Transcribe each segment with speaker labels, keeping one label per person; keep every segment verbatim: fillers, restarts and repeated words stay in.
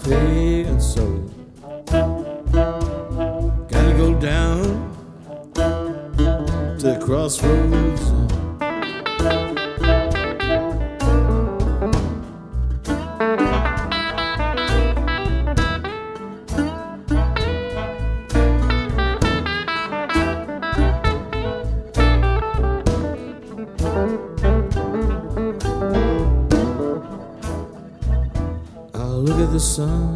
Speaker 1: pagan soul. Gotta go down to the crossroads. I'll look at the sun,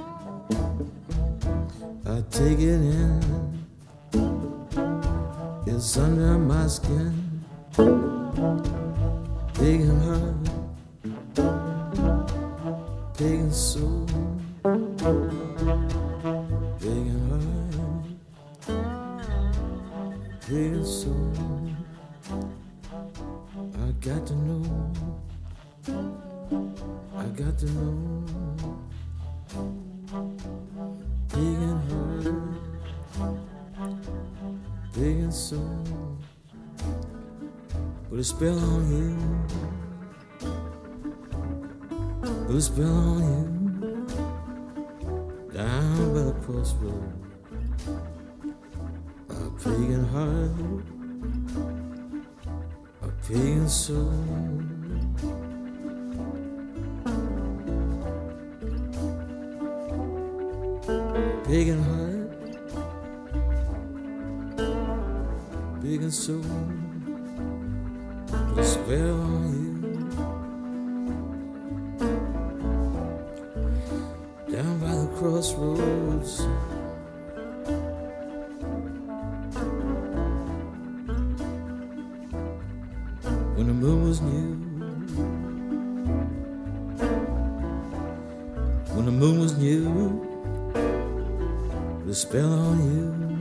Speaker 1: I take it in, it's under my skin, big and hurt, big and soul, big and hurt, big and soul. I got to know, I got to know. Big and hurt, big and soul. Put a spell on you, put a spell on you. Down by the crossroad, a pagan heart, a pagan soul. Big and heart, big and soul. Put a spell on you. Down by the crossroads, when the moon was new, when the moon was new. The spell on you.